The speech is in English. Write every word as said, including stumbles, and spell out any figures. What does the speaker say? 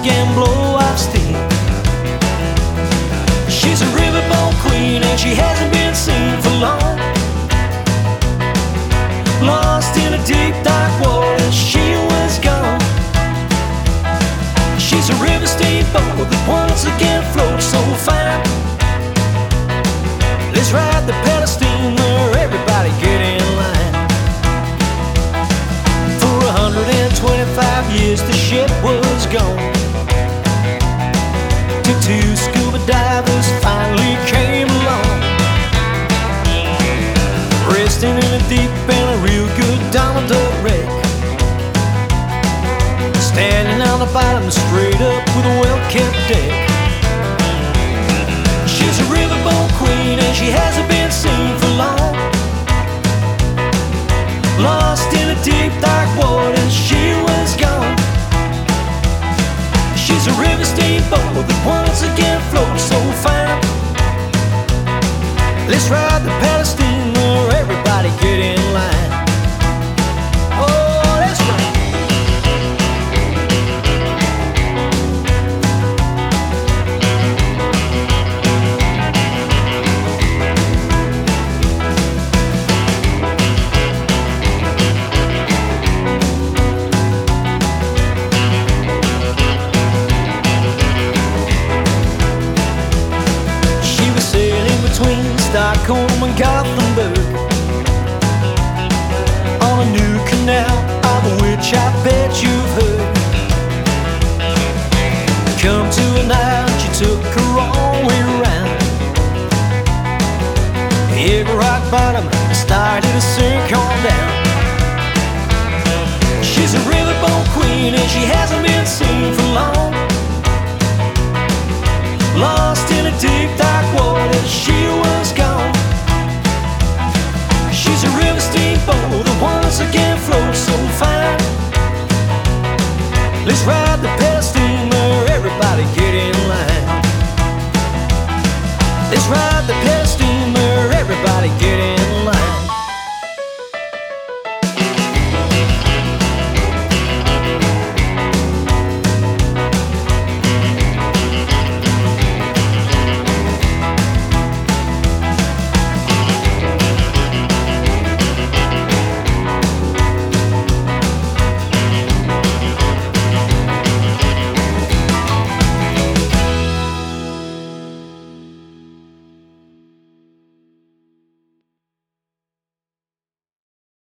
again blow off steam. She's a riverboat queen and she hasn't been seen for long. Lost in a deep dark water, she was gone. She's a river steamboat that once again floats so fine. Let's ride the pedal steamer, everybody get in line. For a hundred and twenty-five years the ship was gone. Till two scuba divers finally came along, resting in a deep and a real good diamond wreck, standing on the bottom straight up with a well-kept deck. She's a riverboat queen and she hasn't been seen for long. Lost in a deep dark water, she was gone. She's a river steamboat that once again floats so fine. Let's ride the pedal steamer, everybody get in line. Oh, that's right. Between Stockholm and Gothenburg, on a new canal of which I bet you've heard. Come to an island, she took her all way around. Hit rock bottom, started to sink on down. She's a riverboat queen and she hasn't been seen for long. Lost in a deep dark water, she was gone. She's a river steamboat that once again floats so fine. Let's ride the